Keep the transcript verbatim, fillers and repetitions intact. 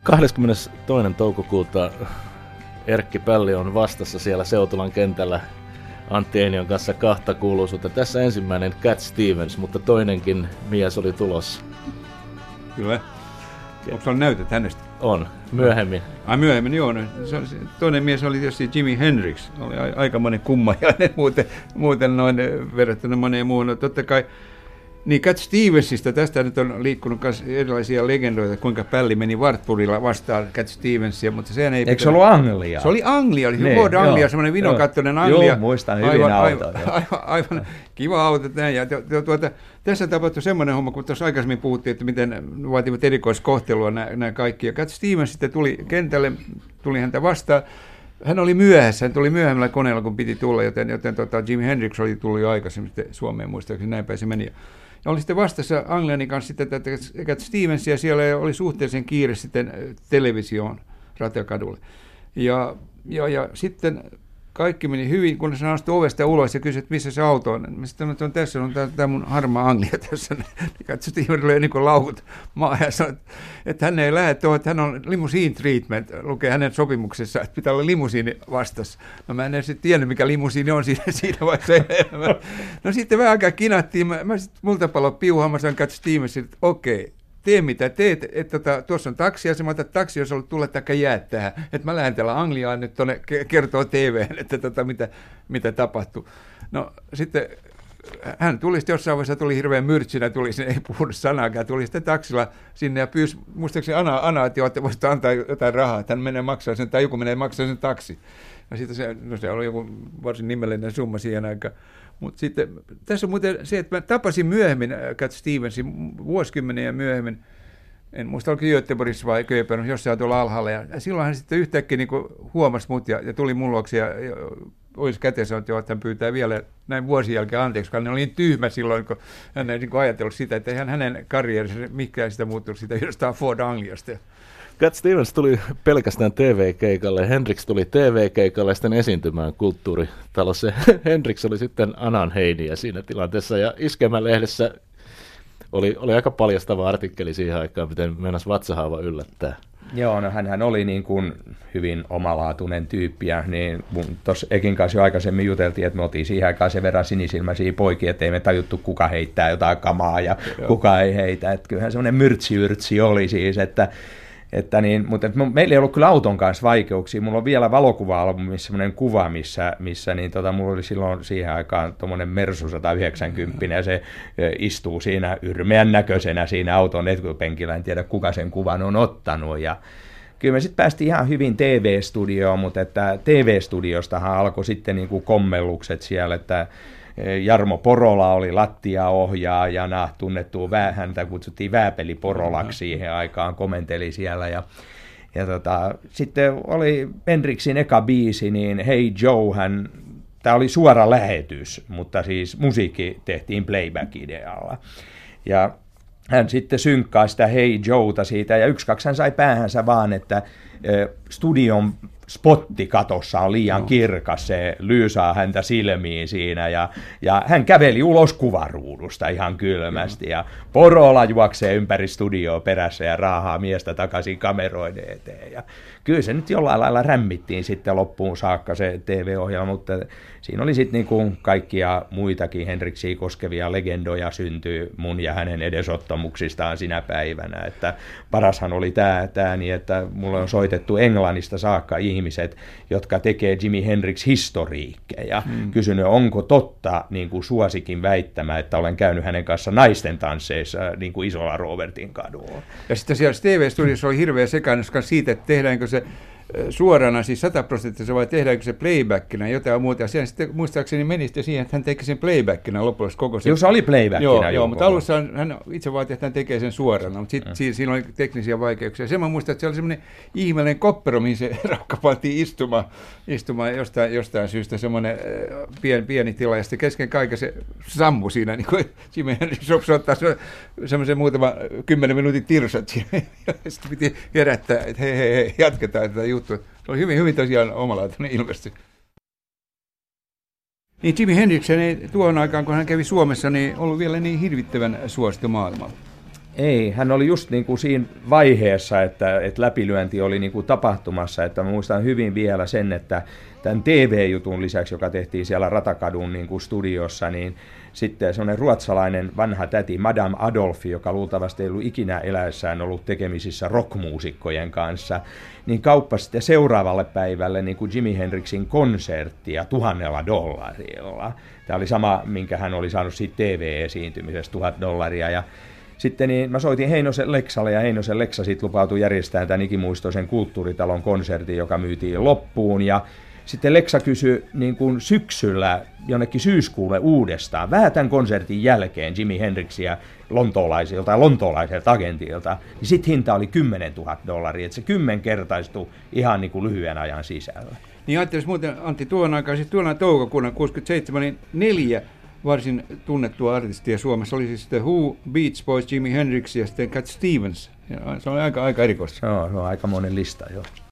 kahdeskymmenestoinen toukokuuta Erkki Pälli on vastassa siellä Seutulan kentällä Antti Einion kanssa kahta kuuluisuutta. Tässä ensimmäinen Cat Stevens, mutta toinenkin mies oli tulossa. Kyllä. Onko sulla näytöt hänestä? On, myöhemmin. Ai myöhemmin, joo. Se, se, toinen mies oli tietysti Jimi Hendrix. Oli a, aikamoinen kummajainen muuten, muuten noin verrattuna moneen muuhun. No, totta kai, niin Cat Stevensista, tästä nyt on liikkunut myös erilaisia legendoita, kuinka Pälli meni Wartburgilla vastaan Cat Stevensia, mutta sehän ei... Eikö se ollut Anglia? Se oli Anglia, oli Ford Anglia, semmoinen vinokattoinen Anglia. Joo, muistan hyvin aivan, auto. Aivan, aivan, aivan kiva auto. Ja tuota, tässä tapahtui semmoinen homma, kun tuossa aikaisemmin puhuttiin, että miten vaativat erikoiskohtelua nämä, nämä kaikki. Ja Cat Stevens sitten tuli kentälle, tuli häntä vastaan. Hän oli myöhässä, hän tuli myöhemmällä koneella, kun piti tulla, joten, joten tota, Jimi Hendrix oli tullut jo aikaisemmin Suomeen, muistaakseni näin päin se meni. Ja oli sitten vastassa Anglianin kanssa sitten tätä Cat Stevensia, siellä oli suhteellisen kiire sitten televisioon Rateakadulle. Ja, ja, ja sitten kaikki meni hyvin, kun hän astui ovesta ulos ja kysyi, että missä se auto on. Mä sitten sanoin, että on tässä, on tämä mun harmaa Anglia tässä. Cat Stevens löi niin kuin laukut maa ja sanoi, että hän ei lähde tuohon, että hän on limousine treatment, lukee hänen sopimuksessa, että pitää olla limusiini vastassa. No mä en edes tiennyt, mikä limusiini on siinä, siinä vaiheessa. No sitten vähän aikaa kinattiin, mä, mä sitten multa palo piuhaan, mä sanoin Cat Stevensille, että okei. Tee mitä teet, että tota, tuossa on taksiasema, että taksi olisi ollut tulla taikka jää tähän, että mä lähden täällä Angliaan nyt tuonne kertoo T V:hen, että tota, mitä, mitä tapahtuu. No sitten hän tuli sitten jossain vaiheessa, tuli hirveän myrtsinä, tuli sinne, ei puhunut sanaakaan, tuli sitten taksilla sinne ja pyysi, muistaakseni Ana, Ana että, jo, että voisitte antaa jotain rahaa, että hän menee maksaa sen, tai joku menee maksaa sen taksi. Ja sitten se, no se oli joku varsin nimellinen summa siihen aikaan. Mutta sitten tässä on muuten se, että mä tapasin myöhemmin Cat Stevensin, vuosikymmeniä myöhemmin, en muista oliko Göteborgissa vai Kööpenhaminassa, jossain tuolla alhaalla, ja silloin hän sitten yhtäkkiä niin huomasi mut ja, ja tuli mun luokse ja, ja olisi käteen sanonut jo, että hän pyytää vielä näin vuosien jälkeen anteeksi, koska hän oli niin tyhmä silloin, kun hän ei niin ajatellut sitä, että eihän hänen karjerinsa mikään sitä muuttunut sitä jostain Ford Angliasta. Cat Stevens tuli pelkästään T V-keikalle, Hendrix tuli T V-keikalle ja sitten esiintymään kulttuuritalossa. Hendrix oli sitten Anan heiniä siinä tilanteessa ja Iskelmä-lehdessä oli, oli aika paljastava artikkeli siihen aikaan, miten mennäisi vatsahaava yllättää. Joo, no hänhän oli niin kuin hyvin omalaatuinen tyyppi, ja niin tuossa Ekin kanssa jo aikaisemmin juteltiin, että me oltiin siihen aikaan sen verran sinisilmäisiä poikia, ettei me tajuttu, kuka heittää jotain kamaa ja Joo. kuka ei heitä. Että kyllähän semmoinen myrtsi-yrtsi oli siis, että Että niin, mutta meillä ei ollut kyllä auton kanssa vaikeuksia. Mulla on vielä valokuva-albumissa sellainen kuva, missä, missä niin tota, mulla oli silloin siihen aikaan tuommoinen Mersu sata yhdeksänkymmentä, ja se istuu siinä yrmeän näköisenä siinä auton etupenkillä. En tiedä, kuka sen kuvan on ottanut. Ja kyllä me sitten päästiin ihan hyvin T V-studioon, mutta että T V-studiostahan alkoi sitten niin kuin kommellukset siellä, että Jarmo Porola oli lattiaohjaajana, tunnettu, häntä kutsuttiin Vääpeli Porolaksi siihen aikaan, komenteli siellä. Ja, ja tota, sitten oli Hendrixin eka biisi, niin Hey Joe, hän, tämä oli suora lähetys, mutta siis musiikki tehtiin playback-idealla. Ja hän sitten synkkaa sitä Hey Joeta siitä, ja yksi kaksi hän sai päähänsä vaan, että studion spotti katossa on liian no. kirkas, se lyysaa häntä silmiin siinä, ja, ja hän käveli ulos kuvaruudusta ihan kylmästi, ja Porola juoksee ympäri studioa perässä ja raahaa miestä takaisin kameroiden eteen, ja kyllä se nyt jollain lailla rämmittiin sitten loppuun saakka se T V-ohjelma, mutta siinä oli sitten niinku kaikkia muitakin Hendrixia koskevia legendoja syntyy mun ja hänen edesottamuksistaan sinä päivänä, että parashan oli tämä, tää, niin että mulle on soitettu Englannista saakka ihmiset, jotka tekee Jimi Hendrix historiikkeja, mm. kysynyt, onko totta niin kuin Suosikin väittämä, että olen käynyt hänen kanssa naisten tansseissa niin kuin Isolla Robertin kadulla. Ja sitten siellä T V-studiossa oli hirveä sekaannus siitä, että tehdäänkö se suorana, siis sataprosenttisesti, vai tehdäänkö se playbackina jotain muuta. Ja sen sitten muistaakseni meni sitten siihen, että hän teki sen playbackina loppujen koko sen. Joo, se oli playbackina. Joo, joo, mutta alussa hän itse vaati, että hän tekee sen suorana, mutta sitten mm. siinä oli teknisiä vaikeuksia. Sen mä muistan, että se oli semmoinen ihmeellinen koppero, mihin se raukka pantiin istumaan, istumaan jostain, jostain syystä, semmoinen pieni, pieni tila, ja sitten kesken kaiken se sammui siinä, niin kuin Jimi Hendrix ottaa semmoisen muutama kymmenen minuutin tirsat siinä, ja sitten piti herättää, että hei, hei, hei, jatketaan tätä juttua. Se oli hyvin, hyvin tosiaan omalaatuinen ilmestys. Niin Jimi Hendrix ei tuon aikaan, kun hän kävi Suomessa, niin ollut vielä niin hirvittävän suosittu maailmalla. Ei, hän oli just niin kuin siinä vaiheessa, että, että läpilyönti oli niin kuin tapahtumassa, että mä muistan hyvin vielä sen, että tämän T V-jutun lisäksi, joka tehtiin siellä Ratakadun niin kuin studiossa, niin sitten semmoinen ruotsalainen vanha täti Madame Adolfi, joka luultavasti ei ollut ikinä eläessään ollut tekemisissä rockmuusikkojen kanssa, niin kauppasi sitten seuraavalle päivälle niin kuin Jimi Hendrixin konserttia tuhannella dollarilla. Tämä oli sama, minkä hän oli saanut siitä T V-esiintymisestä, tuhat dollaria. Ja sitten niin mä soitin Heinosen Leksalle, ja Heinosen Leksa sitten lupautui järjestämään tämän ikimuistoisen kulttuuritalon konsertin, joka myytiin loppuun. Ja sitten Leksa kysyi niin kuin syksyllä jonnekin syyskuulle uudestaan, vähän tämän konsertin jälkeen Jimi Hendrixia lontoolaisilta ja lontoolaiselta agentilta, niin sitten hinta oli kymmenen tuhatta dollaria, että se kymmenkertaistui ihan niin kuin lyhyen ajan sisällä. Niin ajattelisi muuten, Antti, tuon aikaan, siis tuona toukokuuna kuusikymmentäseitsemän, niin neljä varsin tunnettua artistia Suomessa oli siis The Who, Beach Boys, Jimi Hendrix ja sitten Cat Stevens. Ja se on aika, aika erikoista. Joo, se on aika monen lista, joo.